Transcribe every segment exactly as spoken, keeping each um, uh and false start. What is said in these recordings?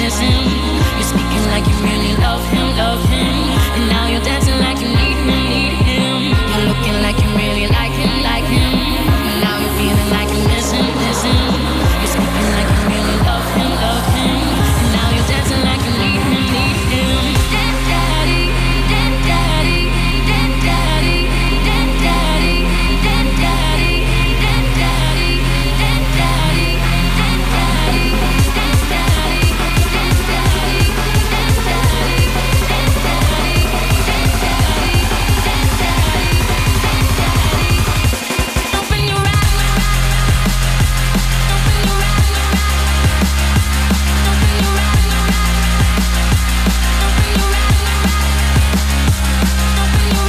miss him. You're speaking like you really love him, love him. And now you're dancing like you need him, need him. You're looking like you really like him, like him. And now you're feeling like you miss him, miss him. You're speaking like you really love him, love him. And now you're dancing like you need him, need him. Daddy, daddy, daddy, daddy, daddy, daddy, daddy, daddy, daddy, daddy, open your eyes, open your eyes, open your eyes, open your eyes, open your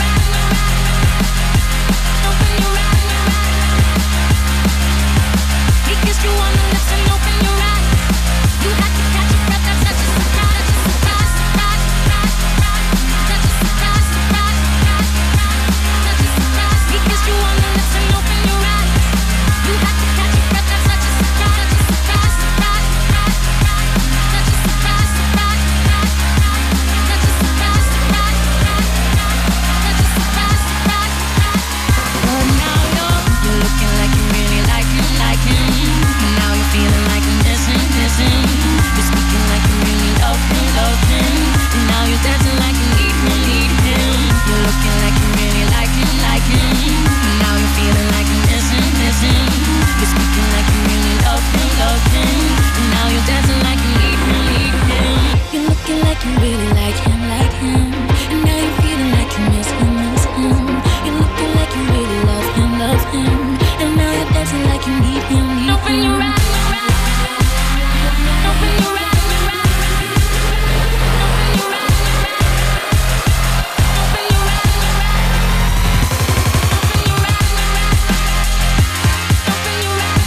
eyes, open your eyes. He kissed you on the lips and open your eyes. You had to catch your breath, that's such a surprise, surprise, surprise, surprise, such a surprise, surprise, such a surprise. He kissed you on the lips and open your eyes. You had to catch your breath, that's such a surprise, surprise, surprise, such a surprise, surprise, such a surprise, surprise, such a surprise, surprise. But now you're you're looking like you really like him, like him. And now you're feeling like you miss him, miss him. You're speaking like you really love him, love him. And now you're dancing like you need him, need him. You're looking like you really like him, like him. And now you're feeling like you miss him, miss him. You're speaking like you really love him, love him. And now you're dancing like you need him, need him. You're looking like you really like him, like him. And now you're feeling like you miss him, miss him. You're looking like you really love him, love him. And now you're dancing like you need him, need him. Open your eyes, open your eyes, open your eyes, open your eyes, open your eyes, open your eyes,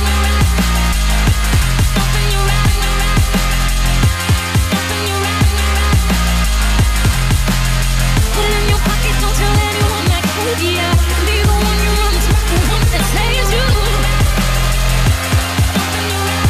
open your eyes, open your eyes. Put it in your pocket, don't tell anyone that could, yeah. Be the one you run to, the one that saves you. Open your eyes.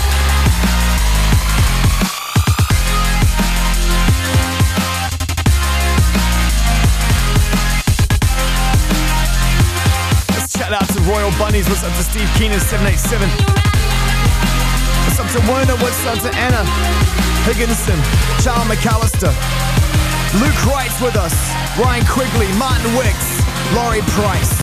Let's shout out to Royal Bunnies. What's up to Steve Keenan, seven eight seven. What's up to Werner? What's up to Anna Higginson, Charles McAllister, Luke Wright's with us, Ryan Quigley, Martin Wicks, Laurie Price.